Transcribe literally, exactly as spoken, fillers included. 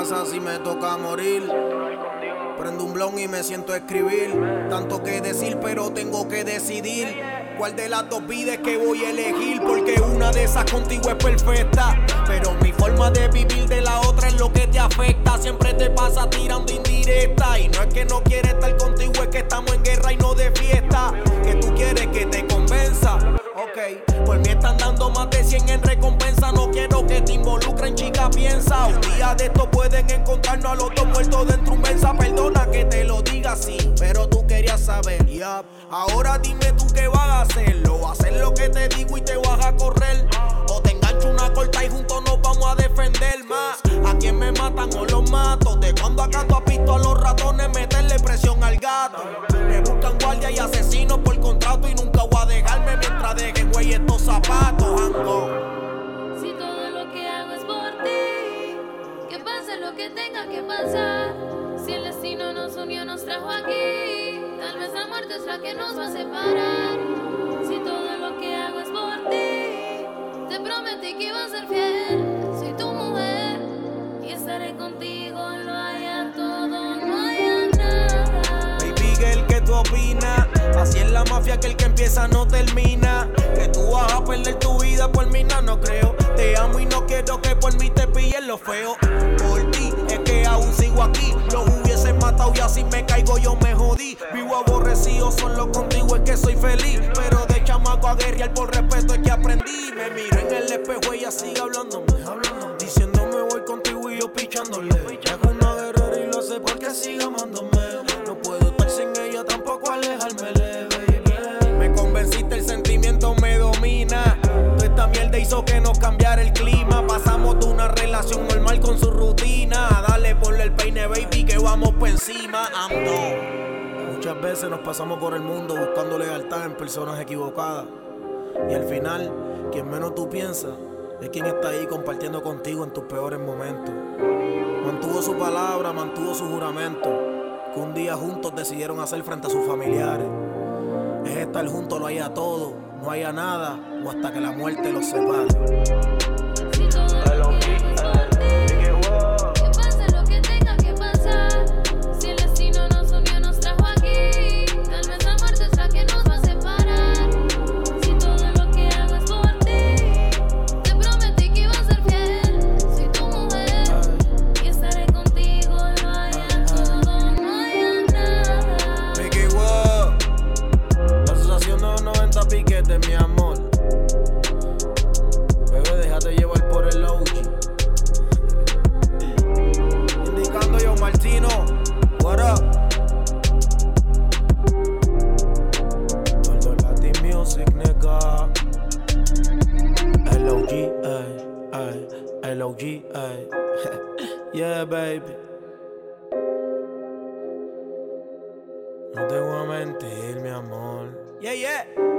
pasa si me toca morir? Prendo un blon y me siento a escribir. Tanto que decir, pero tengo que decidir cuál de las dos vidas que voy a elegir. Porque una de esas contigo es perfecta, pero mi forma de vivir de la otra es lo que te afecta. Siempre te pasa tirando indirecta. Y no es que no quiere estar contigo, es que estamos en guerra y no de fiesta. Que tú quieres que te convenza. Ok, por mí están dando más de cien en recompensa. No quiero que te involucren, chica, piensa. Un día de esto pueden encontrarnos a los dos muertos dentro un mensa. Perdona que te lo diga así, pero tú querías saber. Yep. Ahora dime tú qué vas a hacer. ¿Lo vas a hacer lo que te digo y te vas a correr? ¿O te engancho una corta y juntos nos vamos a defender más? ¿A quién me matan o los mato? ¿De cuando acá tú has visto a los ratones meterle presión al gato? Me buscan guardia y asesinos por contrato y nunca voy a dejarme mientras dejen güey estos zapatos. Ango. Si todo lo que hago es por ti, que pase lo que tenga que pasar. Si el destino nos unió, nos trajo aquí, tal vez la muerte es la que nos va a separar. Si todo lo que hago es por ti, te prometí que iba a ser fiel. Soy tu mujer y estaré contigo, no haya todo, no haya nada. Baby girl, ¿qué tú opinas? Así es la mafia, que el que empieza no termina. Que tú vas a perder tu vida por mí, no, no creo. Te amo y no quiero que por mí te pillen lo feo. Por ti es que aún sigo aquí. Los hubiesen matado y así me caigo, yo me jodí. Vivo aborrecido, solo contigo es que soy feliz. Pero de chamaco a guerrear por respeto es que aprendí. Me miro en el espejo y ella sigue hablándome, hablándome, diciéndome voy contigo y yo pichándole. Ya es una guerrera y lo sé porque sigue amándome. No puedo estar sin ella, tampoco alejármele, baby. Me convenciste, el sentimiento me domina. Toda esta mierda hizo que nos cambiara el clima. Pasamos de una relación normal con su rutina. Dale, ponle el peine, baby, que vamos por encima. Ando. Muchas veces nos pasamos por el mundo buscando lealtad en personas equivocadas. Y al final, quien menos tú piensas es quien está ahí compartiendo contigo en tus peores momentos. Mantuvo su palabra, mantuvo su juramento, que un día juntos decidieron hacer frente a sus familiares. Es estar juntos, no haya todo, no haya nada, o hasta que la muerte los separe. Si todo lo que hago es por ti, que pase lo que tenga que pasar. Si el destino nos unió, nos trajo aquí, tal vez la muerte es la que nos va a separar. Si todo lo que hago es por ti, te prometí que iba a ser fiel. Soy tu mujer y estaré contigo, no haya todo, no haya nada. Mickey Wow, la asociación de los noventa piquetes, mi amor. Bebé, déjate llevar por el O G. Indicando yo, Martino. What up? Gordo Latin Music, nigga. El O G, ay, ay, el O G, ay. Yeah, baby. No te voy a mentir, mi amor. Yeah, yeah.